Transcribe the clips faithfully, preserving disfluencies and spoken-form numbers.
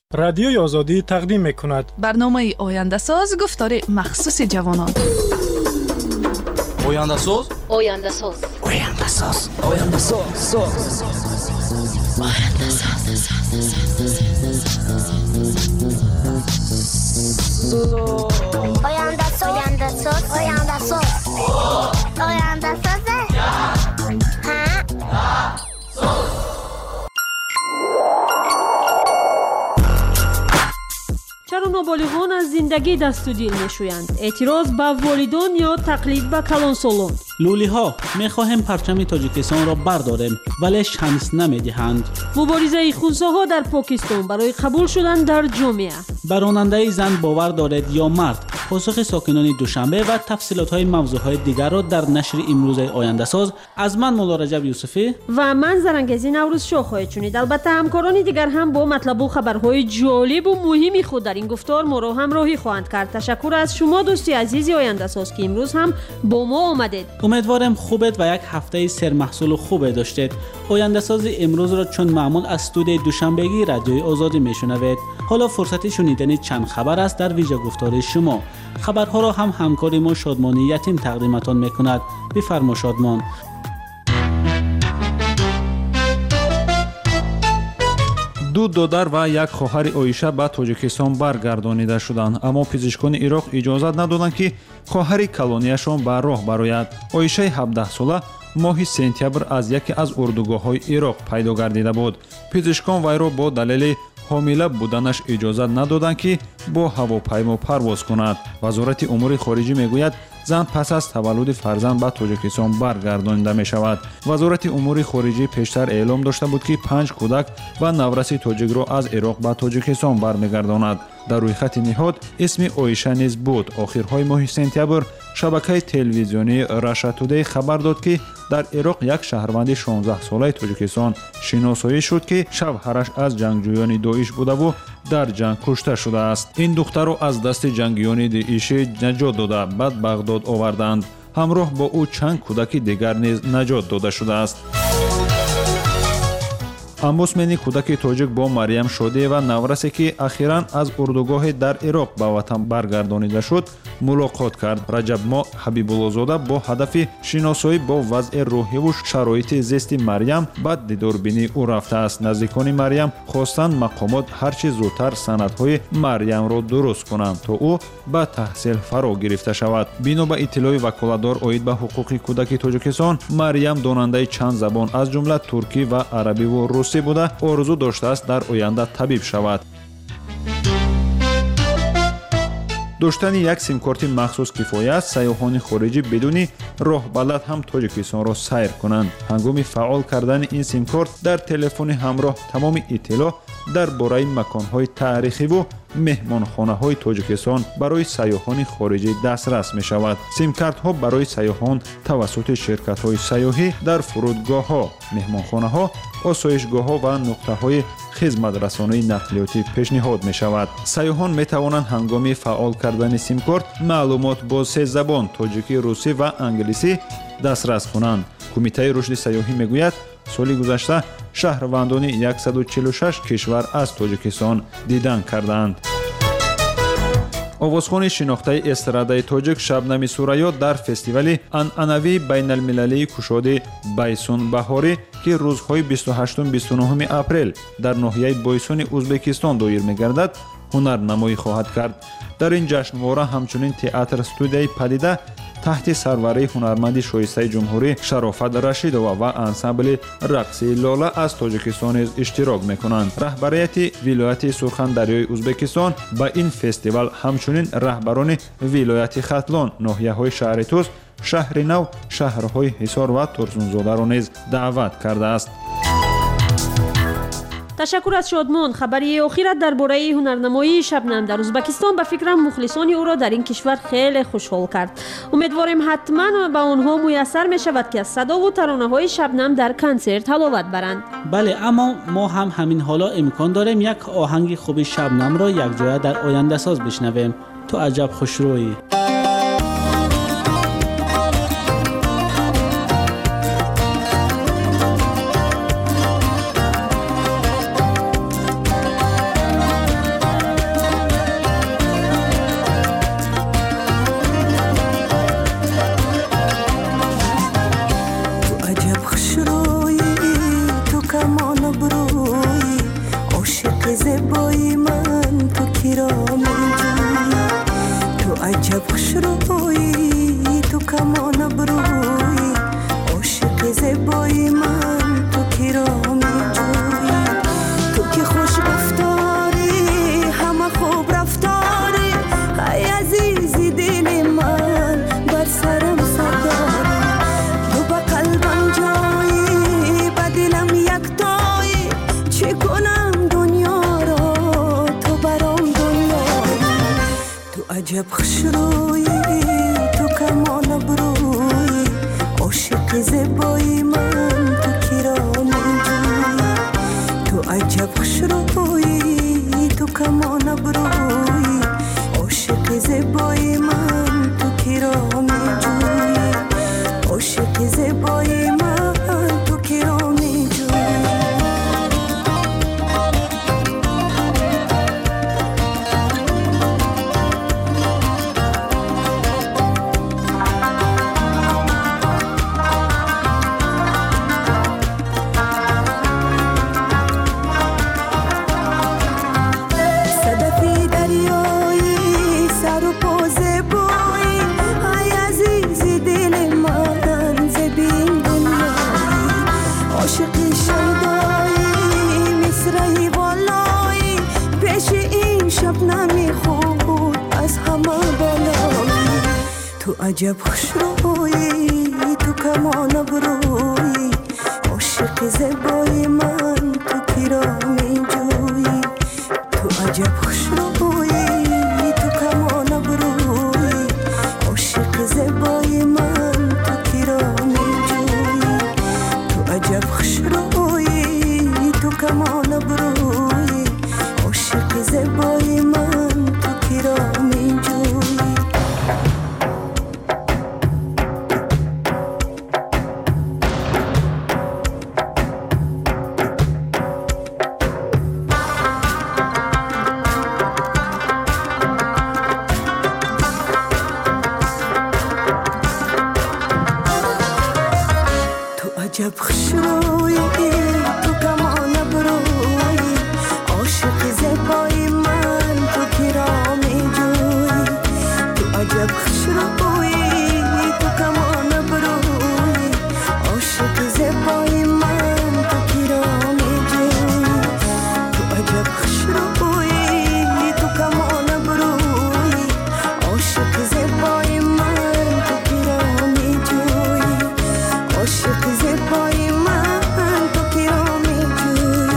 رادیوی آزادی تقدیم می‌کند برنامه آینده ساز گفتار مخصوص جوانان. آینده ساز آینده ساز آینده ساز آینده ساز آینده ساز آینده ساز آینده ساز آینده ساز آینده ساز چرا نابالغان از زندگی دست و دیل میشویند؟ اعتراض به والدان یا تقلید به کلانسالان؟ لولی ها میخواهیم پرچم تاجیکستان را برداریم ولی شانس نمیدهند. مبارزه خونساها در پاکستان برای قبول شدن در جامعه. به راننده زن باور دارد یا مرد؟ پاسخ ساکنان دوشنبه و تفصیلات های موضوع های دیگر را در نشر امروز آینده ساز از من مولا رجب یوسفی و من زرنگزی نوروز شاه خواهید شنید. البته همکاران دیگر هم با مطلب و خبرهای جالب و مهمی خود در این گفتار ما را همراهی خواهند کرد. تشکر از شما دوستی عزیزی آینده ساز که امروز هم با ما آمدید. امیدوارم خوبت و یک هفته سرمحصول خوب داشتید. آینده ساز امروز را چون معمول از استودیوی دوشنبگی رادیوی آزادی میشنوید. حالا فرصت شنیدن چند خبر است در ویژه گفتار شما. خبرها را هم همکاری ما شادمانی یتیم تقدیمتان میکند. بفرما شادمان. ду додар ва як хоҳари оиша ба тоҷикистон баргардонида шуданд, аммо пизишкони ироқ иҷозат надоданд ки хоҳари калонияшон ба роҳ барояд. оишаи ҳабдаҳсола моҳи сентябр аз яке аз урдугоҳҳои ироқ пайдо гардида буд. пизишкон вайро бо далели ҳомила буданаш иҷозат надоданд ки бо ҳавопаймо парвоз кунад. вазорати умури хориҷӣ мегӯяд зан пас аз таваллуди фарзанд ба тоҷикистон баргардонида мешавад. вазорати умури хориҷӣ пештар эълом дошта буд ки панҷ кӯдак ва навраси тоҷикро аз ироқ ба тоҷикистон бармегардонад. дар рӯйхати ниҳод исми оиша низ буд. охирҳои моҳи сентябр шабакаи телевизионии Russia Today хабар дод ки дар ироқ як шаҳрванди шонздаҳсолаи тоҷикистон шиносоӣ шуд ки шавҳараш аз ҷангҷӯёни доиш будаву дар ҷанг кушта шудааст. ин духтарро аз дасти ҷангиёни даишӣ наҷот дода баъд бағдод оварданд. ҳамроҳ бо ӯ чанд кӯдаки дигар низ наҷот дода шудааст. амбусмени кӯдаки тоҷик бо Марьям Шодиева наврасе ки ахиран аз урдугоҳе дар ироқ ба ватан баргардонида шуд мулоқот кард. раҷабмоҳ ҳабибуллозода бо ҳадафи шиносоӣ бо вазъи рӯҳиву шароити зисти Марьям ба дидорбинии ӯ рафтааст. наздикони Марьям хостанд мақомот ҳарчи зудтар санадҳои Марьямро дуруст кунанд то ӯ ба таҳсил фаро гирифта шавад. бино ба иттилои ваколатдор оид ба ҳуқуқи кӯдаки тоҷикистон, Марьям донандаи чанд забон аз ҷумла туркӣ ва арабиву рус буда орзу доштааст дар оянда табиб шавад. доштани як симкорти махсус кифоя аст сайёҳони хориҷӣ бидуни роҳбалад ҳам тоҷикистонро сайр кунанд. ҳангоми фаъол кардани ин симкорт дар телефони ҳамроҳ тамоми иттилоъ дар бораи маконҳои таърихиву меҳмонхонаҳои тоҷикистон барои сайёҳони хориҷӣ дастрас мешавад. симкартҳо барои сайёҳон тавассути ширкатҳои сайёҳӣ дар фурудгоҳҳо, меҳмонхонаҳо, осоишгоҳҳо ва нуқтаҳои хизматрасонии нақлиётӣ пешниҳод мешавад. сайёҳон метавонанд ҳангоми фаъол кардани симкорт маълумот бо се забон тоҷикӣ, русӣ ва англисӣ дастрас кунанд. кумитаи рушди сайёҳӣ мегӯяд соли гузашта шаҳрвандони яксаду чилу шаш кишвар аз тоҷикистон дидан карданд. овозхони шинохтаи эстрадаи тоҷик Шабнами Сураё дар фестивали анъанавии байналмилалии кушоди Байсун Баҳорӣ ки рӯзҳои бисту ҳаштум бисту нӯҳуми апрел дар ноҳияи Бойсуни Ӯзбекистон доир мегардад, ҳунарнамоӣ хоҳад кард. дар ин ҷашнвора ҳамчунин театр студияи падида таҳти сарварии ҳунарманди шоистаи ҷумҳурӣ Шарофат Рашидова ва ансамбли рақсии Лола аз Тоҷикистон низ иштирок мекунанд. раҳбарияти вилояти Сурхандарёи Ӯзбекистон ба ин фестивал ҳамчунин раҳбарони вилояти Хатлон, ноҳияҳои шаҳри Туз, шаҳри Нав, шаҳрҳои Ҳисор ва Турсунзодаро низ даъват кардааст. تشکر از شادمان. خبری آخرت درباره هنرنمایی شبنم در ازبکستان به فکرم مخلصان او را در این کشور خیلی خوشحال کرد. امیدواریم حتما به آنها میسر می شود که از صدا و ترانه های شبنم در کنسرت حلاوت برند. بله، اما ما هم همین حالا امکان داریم یک آهنگ خوب شبنم را یک جای در آینده ساز بشنویم. تو عجب خوشرویی. عاشق زیبایی من تو کرامی جویی تو عجب خوش رویی تو کمان برویی عاشق زیبایی من تو کرامی جویی تو که خوش گفتاری همه خوب رفتاری ای عزیزی دل من بر سرم سرداری تو با قلبم جایی با دلم یک تایی چی کنم دنیا را تو برام دنیایی تو عجب خوش رویی تو کمان برویی عاشق زیبایی من تو کرامی جویی تو عجب خوش رویی تو کمان برویی عاشق زیبایی من تو کرامی جویی عاشق زیبایی من تو کرامی جویی صدفی دریایی سر و پا زیبایی ای عزیزی دل من زبین دنیایی عاشقی شیدایی مصرعی والایی پیش این شبنمی خود از همه بالایی تو عجب خوش رویی تو کمان برویی عاشق زیبایی من تو کرامی جویی تو عجب خوش رویی تو کمان برویی عاشق زیبایی من تو کرامی جویی تو عجب خوش رویی تو کمان برویی عاشق زیبایی من تو کرامی جویی تو عجب خوش رویی تو کمان برویی عاشق زیبایی من تو کرامی جویی تو عجب خوش رویی تو کمان برویی عاشق زیبایی من تو کرامی جویی تو عجب خوش رویی تو کمان برویی عاشق زیبایی من تو کرامی جویی عاشق زیبایی من تو کرامی جویی.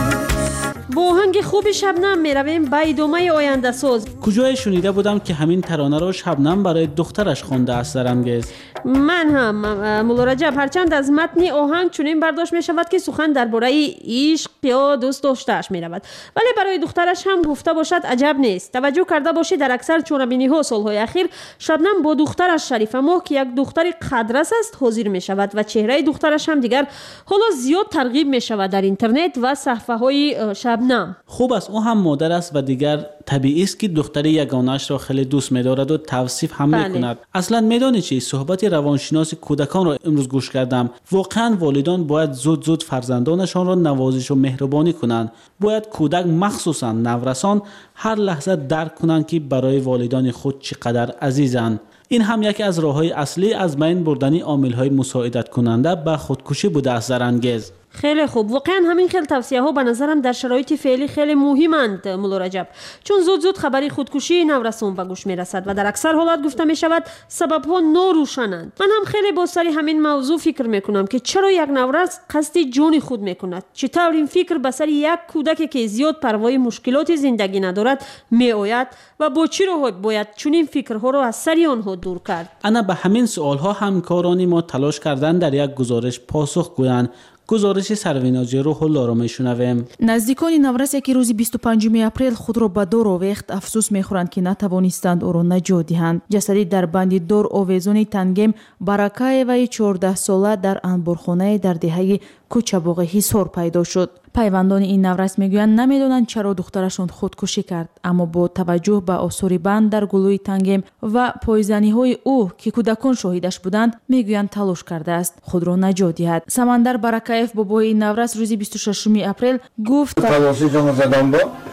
با آهنگ خوب شبنم میرویم به ادامه آینده ساز. کجای شنیده بودم که همین ترانه رو شبنم برای دخترش خونده است درانگیز. من هم مولا رجب هرچند از متن آهنگ چنین برداشت می شود که سخن درباره عشق یا دوست داشته‌اش می رود، ولی برای دخترش هم گفته باشد عجب نیست. توجه کرده باشید در اکثر چونبینی ها سالهای اخیر شبنم با دخترش شریفه ماه که یک دختر قدرس است حاضر می شود و چهره دخترش هم دیگر حالا زیاد ترغیب می شود در اینترنت و صفحه های شبنم. خوب است او هم مادر است و دیگر طبیعی است که دختر یگانه‌اش را خیلی دوست می دارد و توصیف هم بله. می کند. اصلا میدانی چی؟ صحبت روانشناس کودکان را امروز گوش کردم. واقعا والدان باید زود زود فرزندانشان را نوازش و مهربانی کنند. باید کودک مخصوصا نورسان هر لحظه درک کنند که برای والدان خود چقدر عزیزند. این هم یکی از راه‌های اصلی از بین بردن عامل‌های مساعدت کننده به خودکشی بوده است درانگیز. خیلی خوب. واقعا همین خیلی توصیه ها به نظرم در شرایط فعلی خیلی مهمند مولا رجب، چون زود زود خبری خودکشی نورسان به گوش می رسد و در اکثر حالات گفته می شود سبب ها ناروشنند. من هم خیلی با سر همین موضوع فکر می کنم که چرا یک نورس قصد جان خود می کند. چطور این فکر به سر یک کودک که زیاد پروای مشکلات زندگی ندارد می آید و با چی راه باید چون این فکرها را از سر آنها دور کرد؟ انا به همین سوال ها همکاران ما تلاش کردن در یک گزارش پاسخ گویند. گزارش سرویناجی رو حالا میشنویم. نزدیکان نورس که روز بیست و پنجم اپریل خود را به دار آویخت افسوس میخورند که نتوانستند او را نجات دهند. جسدی در بند دار آویزان تنگم برکایوی چهارده ساله در انبارخانه در دهه کوچباغ حصار پیدا شد. پیوندان این نورس میگویند نمیدونند چرا دخترشان خودکشی کرد، اما با توجه به آثار بند در گلوی تنگم و پایزنی های او که کودکان شاهدش بودند میگویند تلاش کرده است خود را نجات دهد. سمندر برکایف بابای این نورس روز بیست و ششم اپریل گفت تلاشی که زدم با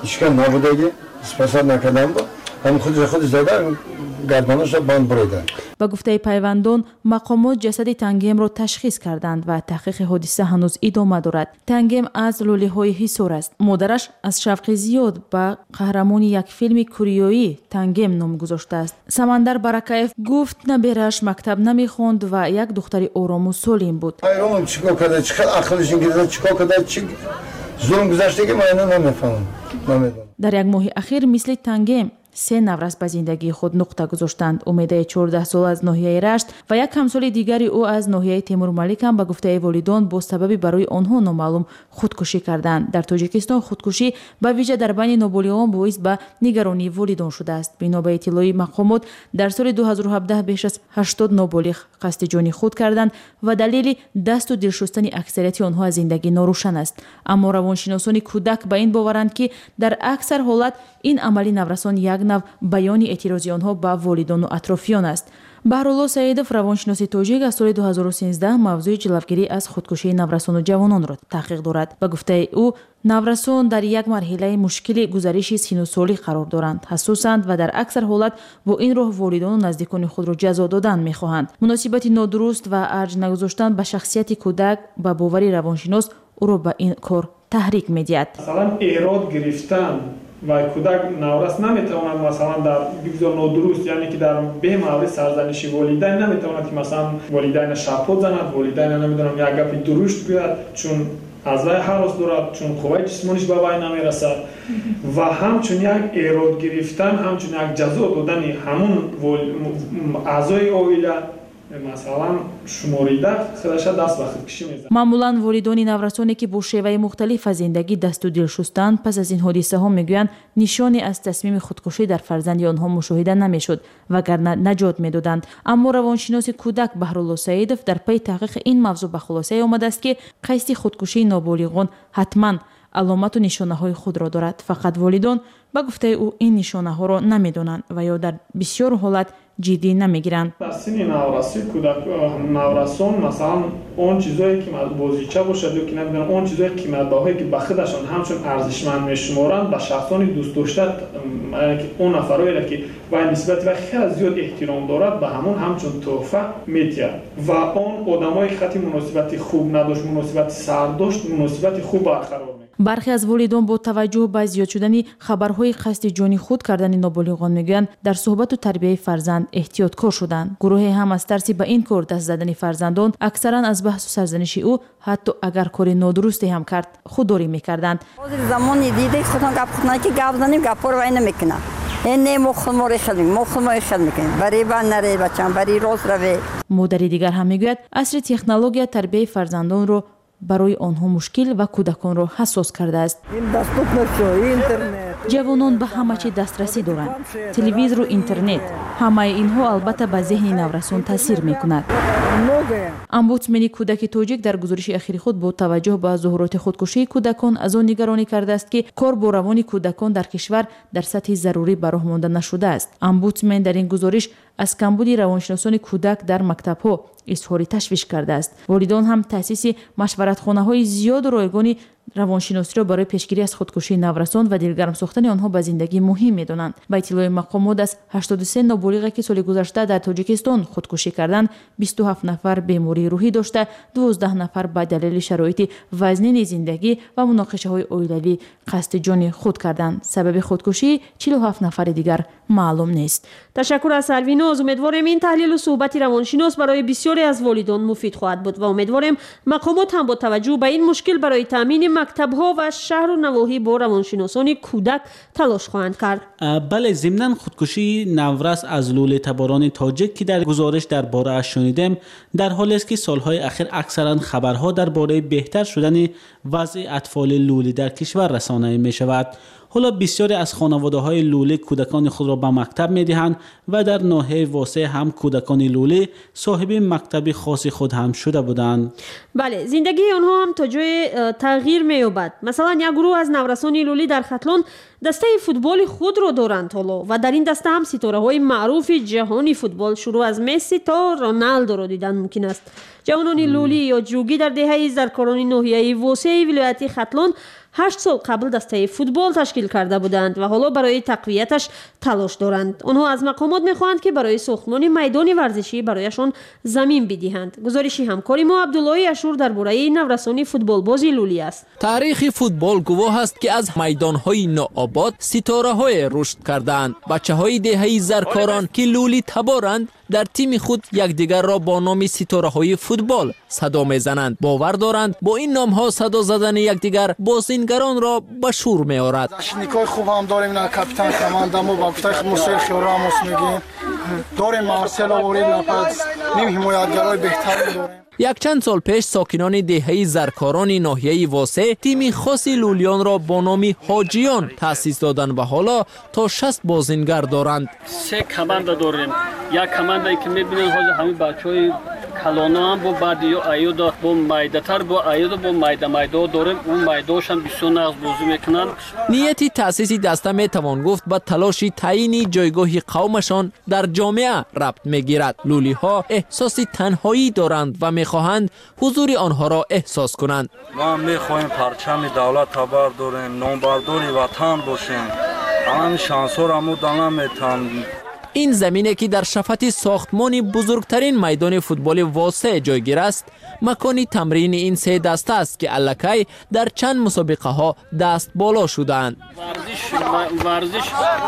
اشکال نبودگی اسپاسات نکردم با هم خودش خودش زدن گردنش بند بریدن. با گفته پیوندان مقامات جسد تنگیم را تشخیص کردند و تحقیق حادثه هنوز ادامه دارد. تنگیم از لوله های حصار است. مادرش از شوق زیاد به قهرمان یک فیلم کوریایی تنگیم نام گذاشته است. سمندر برکاєв گفت نبیرش مکتب نمیخواند و یک دختر آرام و سالم بود. ایران چیکار کرده؟ چقدر عقلش انگیزه چیکار کرده؟ چی ظلم گذشته که من اینو نمیفهمم. نمیدونم. در یک ماه اخیر مثل تنگیم سه نورس به زندگی خود نقطه گذاشتند. امیده چهارده سال از ناحیه رشت و یک همسال دیگری او از ناحیه تیمور ملیک هم به گفته والدان با سببی برای آنها نامعلوم خودکشی کردند. در تاجیکستان خودکشی به ویژه در بین نابالغان باعث به نگرانی والدان شده است. بنا به اطلاع مقامات در سال دو هزار و هفده بیش از هشتاد نابالغ قصد جان خود کردند و دلیل دست و دل شستن اکثریت آنها از زندگی ناروشن است. اما روانشناسان کودک به این باورند که در اکثر حالت این عملی نورسان یک نوع بیان اعتراضی آنها به والدان و اطرافیان است. بهرالله سعیدов روانشناس تاجیک از سال دو هزار و سیزده موضوع جلوگیری از خودکشی نورسان و جوانان را تحقیق دارد. به گفته او نورسان در یک مرحله مشکل گذریش سن و سالی قرار دارند، حساسند و در اکثر حالت با این راه والدان و نزدیکان خود را جزا دادن می‌خواهند. مناسبت نادرست و ارج نگذاشتن به شخصیت کودک به باور روانشناس او را به این کار تحریک می‌دهد. مثلا ایراد گرفتن و کودک نورس نمیتواند مثلا در بگذار نادرست، یعنی که در به مورد سرزنش والدین نمیتواند که مثلا والدین شپوت زند، والدین نمیدونم یک گپ درشت گوید چون از وی هراس دارد، چون قوه جسمانیش به وی نمیرسد و همچون یک ایراد گرفتن، همچون یک جزا دادن همون اعضای عائله مثلا شماریده خودش دست به خودکشی میزنه. معمولا والدان نورسانی که با شیوه مختلف از زندگی دست و دل شستند پس از این حادثه ها میگویند نشانی از تصمیم خودکشی در فرزند آنها مشاهده نمیشد وگرنه نجات میدادند. اما روانشناس کودک بهرالله سعیدов در پی تحقیق این موضوع به خلاصه آمده است که قصد خودکشی نابالغان حتما علامت و نشانه های خود را دارد. فقط والدان به گفته او این نشانه ها را نمیدانند و یا در بسیار حالت جدی نمیگیرند. در سن نورسی کودک نورسان مثلا اون چیزایی که بازیچه باشد یا که نمیدونم اون چیزای قیمت بهایی که به خودشان همچون ارزشمند میشمارند به شخصانی دوست داشته که اون افرادی که با نسبت و خیلی زیاد احترام دارد به همون همچون تحفه میتیند و اون آدمای خطی مناسبت خوب نداشت، مناسبت سر داشت، مناسبت خوب برقرار می‌کرد. برخی از والدان با توجه به زیاد شدن خبرهای قصد جان خود کردن نابالغان میگویند در صحبت و تربیت فرزند احتیاطکار شدند. گروهی هم از ترس به این کار دست زدن فرزندان اکثرا از بحث و سرزنش او حتی اگر کار نادرستی هم کرد خودداری میکردند. زمانی دیده خودم گپ خودم که گپ زنیم گپ رو وای نمیکنه. این مخموری خیلی مخموری خیلی میکنه. برای بان نره بچه‌م برای روز روی. مادری دیگر هم میگوید عصر تکنولوژی تربیت فرزندان رو برای آنها مشکل و کودکان را حساس کرده است. جوانان به همه چی دسترسی دارند. تلویزیون و اینترنت همه اینها البته به ذهن نورسان تاثیر میکند. امبودسمن کودک تاجیک در گزارش اخیر خود با توجه به ظهورات خودکشی کودکان از آن نگرانی کرده است که کار با روان کودکان در کشور در سطح ضروری به راه مانده نشده است. امبودسمن در این گزارش از کمبود روانشناسان کودک در مکتب‌ها اظهار تشویش کرده است. والدان هم تأسیس مشورتخانه‌های زیاد و رایگان روانشناسی را برای پیشگیری از خودکشی نورسان و دلگرم ساختن آنها به زندگی مهم می‌دانند. با اطلاع مقامات از هشتاد و سه نابالغی که سال گذشته در تاجیکستان خودکشی کردند، بیست و هفت نفر بیماری روحی داشته، دوازده نفر به دلیل شرایط وزنین زندگی و مناقشه‌های عائلوی قصد جان خود کردند. سبب خودکشی چهل و هفت نفر دیگر معلوم نیست. تشکر از سرویناز. امیدوارم این تحلیل و صحبت روانشناس برای بسیاری از والدان مفید خواهد بود و امیدوارم مقامات هم با توجه به این مشکل برای تامین مکتب‌ها و شهر و نواحی با روانشناسان کودک تلاش خواهند کرد. بله، ضمن خودکشی نورس از لوله تباران تاجیک که در گزارش درباره اش شنیدیم در حالی است که سالهای اخیر اکثرا خبرها درباره بهتر شدن وضع اطفال لوله در کشور رسانه می شود. حالا بسیاری از خانواده‌های لوله کودکان خود را به مکتب می‌دهند و در ناحیه واسع هم کودکان لوله صاحب مکتب خاص خود هم شده بودند. بله، زندگی آنها هم تا جای تغییر می‌یابد. مثلا یک گروه از نورسان لوله در ختلان دسته فوتبال خود را دارند حالا و در این دسته هم ستاره‌های معروف جهانی فوتبال شروع از مسی تا رونالدو را دیدن ممکن است. جوانان لولی یا جوگی در دهه زرکاران ناحیه واسع ولایت ختلان هشت سال قبل دسته فوتبال تشکیل کرده بودند و حالا برای تقویتش تلاش دارند. آنها از مقامات میخواهند که برای ساختمان میدان ورزشی برایشان زمین بدهند. گزارشی همکاری ما عبدالله اشور درباره نورسانی فوتبال بازی لولی است. تاریخ فوتبال گواه است که از میدان‌های نوآباد ستاره‌های رشد کردند. بچه‌های دهه زرکاران که لولی تبارند در تیم خود یکدیگر را با نام ستاره‌های فوتبال صدا می‌زنند. باور دارند با این نام‌ها صدا زدن یکدیگر بازیگران را به شور می‌آورد. защитникои خوب هم داریم، نه کاپیتان командаму با گفتای موسیقی خیوراموس میگیم. داریم مارسلو ورید نفس نیم حمایتگرای بهتری داریم. یک چند سال پیش ساکنان دهه زرکاران ناحیه واسه تیم خاصی لولیان را با نام حاجیان تأسیس دادند و حالا تا شصت بازیگر دارند. سه کماندا داریم. یک کماندایی که می‌بینید حالا همین بچه‌های کلانا هم با بعدی ایودا با مایداتر با ایودا با مایدا مایدا داریم. اون مایداش هم بسیار نقض بازی میکنن. نیتی تأسیس دسته میتوان گفت به تلاش تعیین جایگاه قومشان در جامعه ربط میگیرد. لولی ها احساسی تنهایی دارند و میخواهند حضور آنها را احساس کنند. ما میخواهیم پرچم دولت تبر داریم، نامبرداری وطن باشیم. همین شانس‌ها را مدام میتونیم. این زمینه که در شفت ساختمان بزرگترین میدان فوتبال واسع جایگیر است، مکانی تمرین این سه دسته است که الکی در چند مسابقه ها دست بالا شدند. ورزش ورزش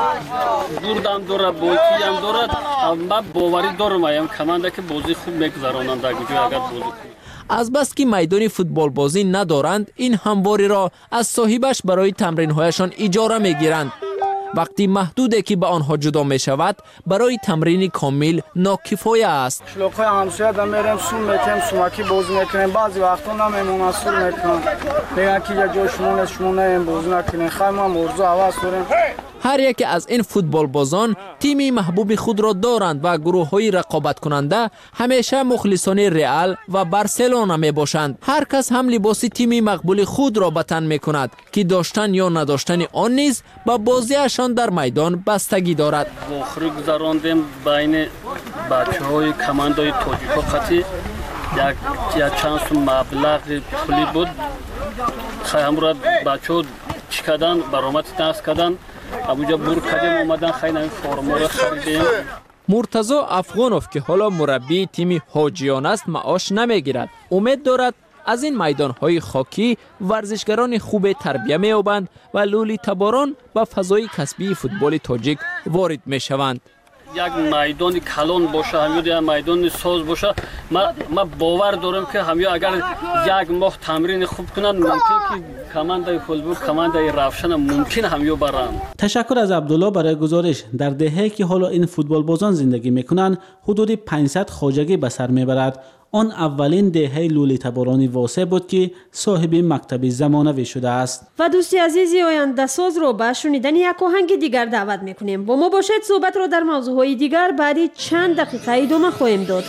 بردم دارد، بازی هم دارد. اما باوری دارم ایم کمانده که بازی خوب میگذرانند در اگر بازی کنند. از بس که میدان فوتبال بازی ندارند، این همواری را از صاحبش برای تمرین هایشان اجاره میگیرند. وقتی محدوده که به آنها جدا می شود برای تمرین کامل ناکفایه است. شلوغ‌های همسایه در میریم سون میکنیم، سومکی بازی میکنیم، بعضی وقتا نمیمونن سون میکنن. میگن که یک جای شما نیست، شما نیم بازی نکنیم، خیلی ما مرزو عوض داریم. هر یک از این فوتبال بازان تیمی محبوب خود را دارند و گروه های رقابت کننده همیشه مخلصان رئال و بارسلونا می باشند. هر کس هم لباس تیمی مقبول خود را به تن می کند که داشتن یا نداشتن آن نیز با بازیشان در میدان بستگی دارد. آخری گذراندیم بین بچه‌های کماندای تاجیکا خطی یک یا چند سو مبلغ پولی بود. خیلی را بچه‌ها چی کردن برآمد نقص کردن. ابوجا بور کردیم اومدن خیلی نمی فرما را خریدیم. مرتضی افغانوف که حالا مربی تیم حاجیان است معاش نمیگیرد. امید دارد از این میدان‌های خاکی ورزشگران خوب تربیت می‌یابند و لولی تباران به فضای کسبی فوتبال تاجیک وارد می‌شوند. یک میدان کلان باشه، همین میدان ساز باشه، ما ما باور دارم که همین اگر یک ماه تمرین خوب کنن ممکن که کماندای فوتبال کماندای روشن ممکن همین برند. تشکر از عبدالله برای گزارش. در دهه‌ای که حالا این فوتبال بازان زندگی میکنند حدود پانصد خواجگی به سر میبرد. آن اولین دهه لولی تبارانی واسع بود که صاحب مکتب زمانوی شده است. و دوستی عزیزی آینده ساز رو به شنیدن یک آهنگ دیگر دعوت میکنیم. با ما باشید، صحبت رو در موضوعهای دیگر بعدی چند دقیقه ادامه خواهیم داد.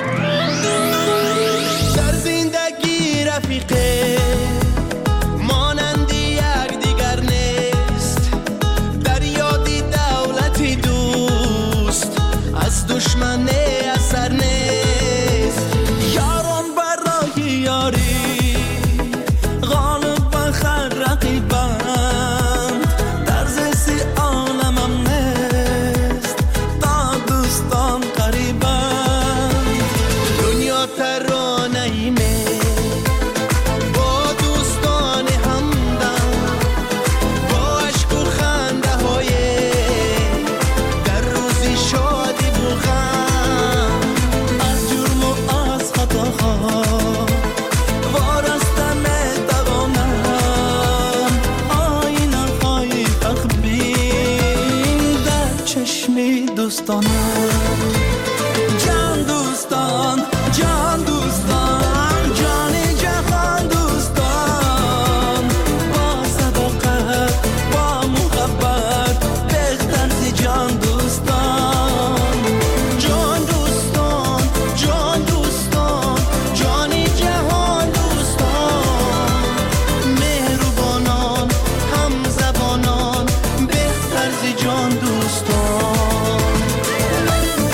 در زندگی رفیقه مانند یک دیگر نیست، در یادی دولتی دوست از دشمن اثر نیست. یاران برای یاری غالب و خر رقیبند، در زیستی عالمم نیست تا دوستان قریبند. دنیا ترانه‌ایمه با دوستان همدم، با عشق و خنده های در روزی شادی و غم، از جرم و از خطاها وارسته میتوانم. آینه های تخبین در چشمی دوستانم. جان دوستان، جان دوستان، جان جهان دوستان، با صداقت با محبت بهتر زی جان دوستان. جان دوستان، جان دوستان، جان جهان دوستان، مهربانان هم زبانان بهتر زی جان دوستان.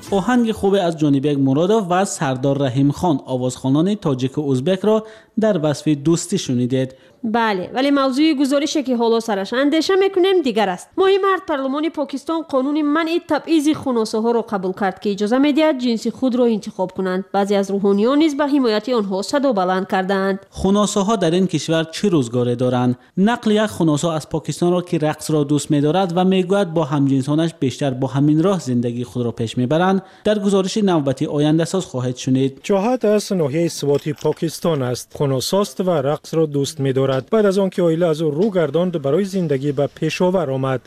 آهنگ خوب از جانبک مرادov و سردار رحیم خان آوازخوانان تاجیک و ازبک را در وصف دوستی شنیدید. بله، ولی موضوع گزارشی که حالا سرش اندیشه میکنیم دیگر است. ماهی مرد پارلمان پاکستان قانون منع تبعیض خنثی ها را قبول کرد که اجازه میدهد جنس خود را انتخاب کنند. بعضی از روحانیان نیز به حمایت آنها صدا بلند کردند. خنثی ها در این کشور چه روزگاری دارند؟ نقل یک خنثی از پاکستان را که رقص را دوست می‌دارد و میگوید با همجنسانش بیشتر با همین راه زندگی خود را پیش میبرند در گزارش نوبتی آینده ساز خواهید شنید. جهاد از ناحیه سواتی پاکستان است. خنثی است و رقص را دوست می‌دارد. بعد از آنکه عائله از او رو گرداند برای زندگی به پیشاور آمد.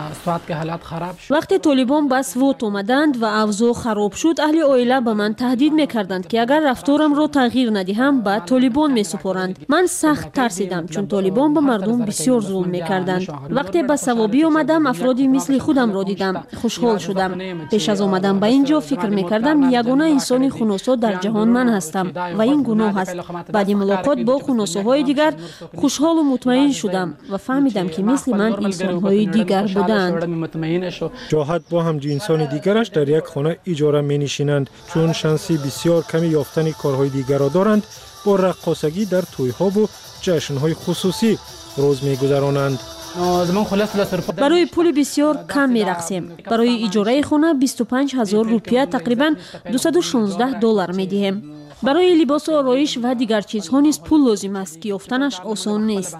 وقتی طالبان به سوات آمدند و اوضاع خراب شد، اهل عائله به من تهدید میکردند که اگر رفتارم را تغییر ندهم به طالبان میسپارند. من سخت ترسیدم چون طالبان به مردم بسیار ظلم میکردند. وقتی به سوابی آمدم افرادی مثل خودم را دیدم، خوشحال شدم. پیش از آمدن به اینجا فکر میکردم یگانه انسان خنثی در جهان من هستم و این گناه است. بعد ملاقات با خنثی های دیگر خوشحال و مطمئن شدم و فهمیدم که مثل من انسان‌های دیگر بودند. جهاد با هم جنسان دیگرش در یک خانه اجاره می‌نشینند چون شانسی بسیار کمی یافتن کارهای دیگر را دارند. با رقاصگی در توی‌ها و جشن‌های خصوصی روز می‌گذرانند. برای پول بسیار کم می‌رقصیم. برای اجاره خانه بیست و پنج هزار روپیه تقریباً دویست و شانزده دلار می‌دهیم. برای لباس و آرایش و دیگر چیزها نیز پول لازم است که یافتنش آسان نیست.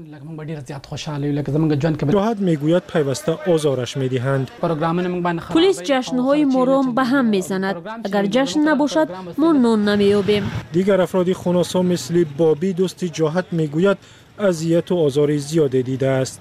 جهاد میگوید پیوسته آزارش میدهند. پلیس جشن‌های ما را به هم میزند. اگر جشن نباشد ما نان نمییابیم. دیگر افراد خنثی مثل بابی دوست جهاد میگوید اذیت و آزار زیاده دیده است.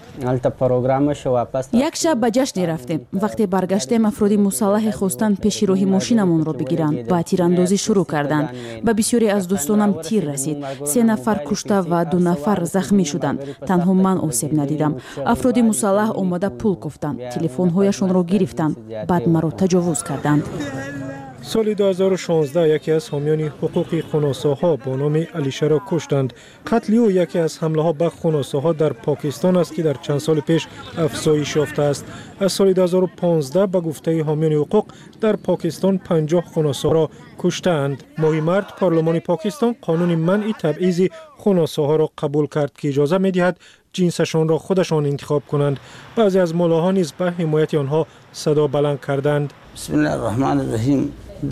یک شب به جشن رفتیم. وقتی برگشتیم افراد مسلح خواستند پیش راه ماشینمان را بگیرند. با تیراندازی شروع کردند. به بسیاری از دوستانم تیر رسید. سه نفر کشته و دو نفر زخمی شدند. تنها من آسیب ندیدم. افراد مسلح آمده پول گفتند. تلفن‌هایشان را گرفتند. بعد مرا تجاوز کردند. سال دو هزار و شانزده یکی از حامیان حقوق خنثی ها با نام علیشه را کشتند. قتل او یکی از حمله ها به خنثی ها در پاکستان است که در چند سال پیش افزایش یافته است. از سال دو هزار و پانزده به گفته حامیان حقوق در پاکستان پنجاه خنثی را کشتند. ماهی مرد پارلمان پاکستان قانون منع تبعیض خنثی ها را قبول کرد که اجازه می‌دهد جنسشان را خودشان انتخاب کنند. بعضی از ملاها نیز به حمایت آنها صدا بلند کردند. بسم الله الرحمن الرحیم.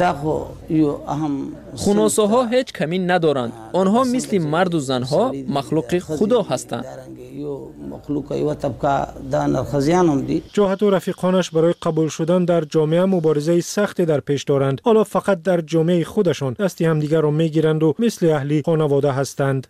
خنثی ها هیچ کمی ندارند. آنها مثل مرد و زنها مخلوق خدا هستند. جهاد و رفیقانش برای قبول شدن در جامعه مبارزه سختی در پیش دارند. حالا فقط در جامعه خودشان دستی همدیگر را میگیرند و مثل اهلی خانواده هستند.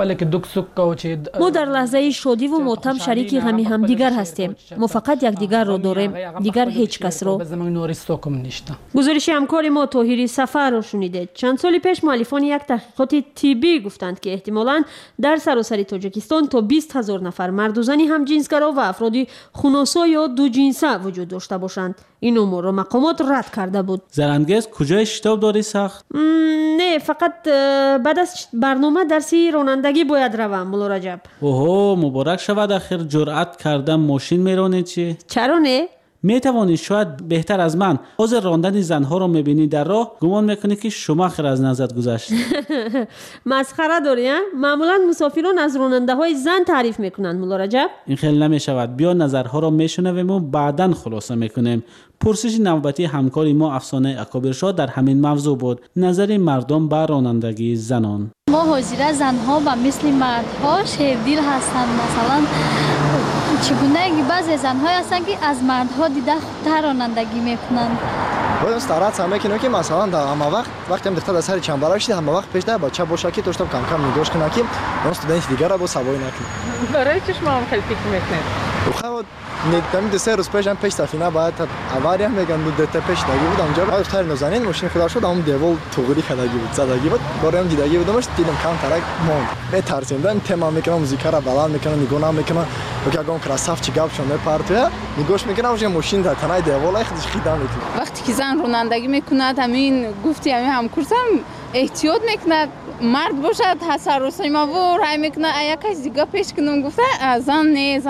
ما در لحظه شادی و ماتم شریک غم همدیگر هستیم. ما فقط یکدیگر را داریم، دیگر هیچ کس را. گزارش همکار ما طاهری سفر را شنیدید. چند سال پیش مؤلفان یک تحقیقات طبی گفتند که احتمالاً در سراسر تاجیکستان تا بیست هزار نفر مرد و زنی همجنسگرا و افراد خنثی یا دو جنسه وجود داشته باشند. این امور را مقامات رد کرده بود. زرنگز کجای شتاب داری سخت؟ نه، فقط بعد از برنامه درسی رانندگی باید روم. مولا رجب. اوه مبارک شود. اخیر جرأت کردم ماشین میرانی چی؟ چرا نه؟ می توانی شاید بهتر از من حاضر راندن زنها را میبینی در راه گمان میکنی که شما خیر از نظرت گذشت. مسخره داری ها؟ معمولا مسافران از راننده های زن تعریف میکنند. مولا رجب این خیلی نمیشود. بیا نظرها را میشنویم و بعداً خلاصه میکنیم. پرسش نوبتی همکاری ما افسانه اکابرشاه در همین موضوع بود. نظر مردم به رانندگی زنان. ما حاضر زنها و مثل مردها شیردل هستند. مثلا چگونه بعضی زن‌ها هستند که از مردها دیده خوبتر رانندگی میکنند. باید استراحت هم میکنه که مثلا در همه وقت وقتی هم دختر در سر چنبرک شده همه وقت پیش ده بچه باشه که توشتم کم کم نگاش کنه که اون استودنت دیگه را با سواری نکنه. برای چی شما هم خیلی فکر میکنید؟ خب ندیدم دو سه روز پیش هم پیش سفینه باید اواری هم میگن دو تا پیش دگی بود اونجا بعد دختر نازنین ماشین خدا شد اون دیوال توغری کردگی بود زدگی بود برام دیدگی بودمش دیدم کم ترک مون بترسیدم تمام میکنم موزیک را بلند میکنم نگاه نمیکنم که اگه اون کراساف چی گپ شونه پارتیا نگاش میکنم اون ماشین در تنای دیوال خودش خیدام میکنه. وقتی که زن رانندگی میکند همین گفتی همین هم کورسم احتیاط میکند مرد باشد حسر و سیما و رای میکنه ایا کسی دیگه پیش کنم گفته زن نه زن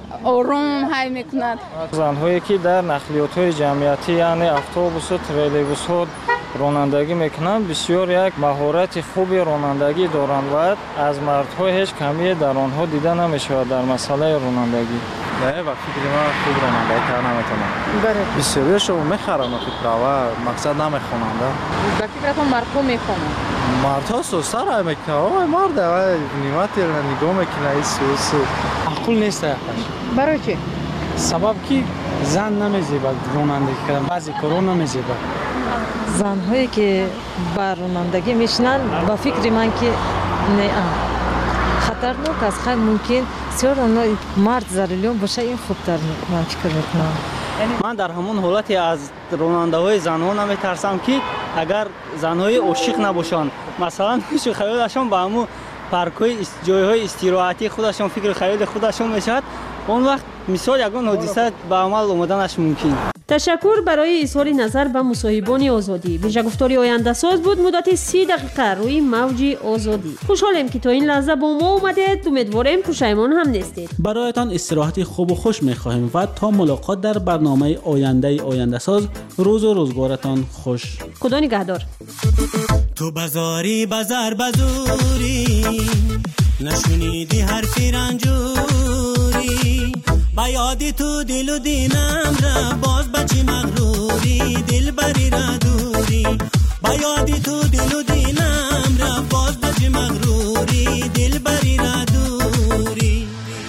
آروم های میکند. زنهایی که در نقلیات های جمعیتی یعنی اتوبوس و تریلیبوس ها رانندگی میکنند بسیار یک مهارت خوبی رانندگی دارند و از مردها هیچ کمی در آنها دیده نمیشود در مسئله رانندگی. نه و فکر من خوب رانندگی کردن نمیتونم. بله. بسیارشون میخرن فکر و مقصد نمیخونند. با فکرتون مردها میخونند. مردها سوسه را میکنند. آه مرد و نیمتی را نگاه میکنه این سوسه. عقل نیست اخش. برای چی؟ سبب که زن نمیزیبد رانندگی کردن بعضی کارو نمیزیبد. زنهایی که بر رانندگی میشنن با فکر من که نه خطرناک است خیلی ممکن سیار آنها مرد زرلیون باشه این خوبتر من فکر میکنم. من در همون حالتی از راننده های زنها نمیترسم که اگر زنهای عاشق نباشند مثلا فکر خیالشون به همون پارک‌های جایهای استراحتی خودشون فکر خیال خودشون میشد اون وقت مثال یگان حادثه به عمل آمدنش ممکن. تشکر برای اظهار نظر به مصاحبان آزادی. ویژه گفتاری آینده ساز بود مدت سی دقیقه روی موج آزادی. خوشحالیم که تا این لحظه با ما اومدید. امیدواریم پشیمان هم نیستید. برایتان استراحتی خوب و خوش می‌خواهیم و تا ملاقات در برنامه آینده آینده ساز روز و روزگارتان خوش. خدا نگهدار. تو بازاری بازار بازوری نشونیدی حرفی رنجوری با یادی تو دل و دینم را باز بچی مغروری دل بری را دوری با یادی تو دل و دینم را باز بچی مغروری دل بری را دوری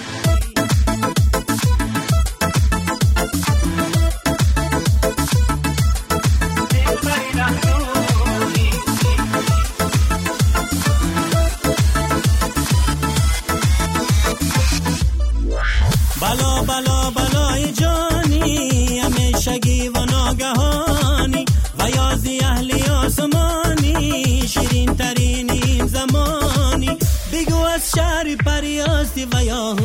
بلا بلا بلای جانی همیشگی و ناگهانی و یازی اهلی آسمانی شیرین ترین این زمانی بگو از شهر پریاستی و یا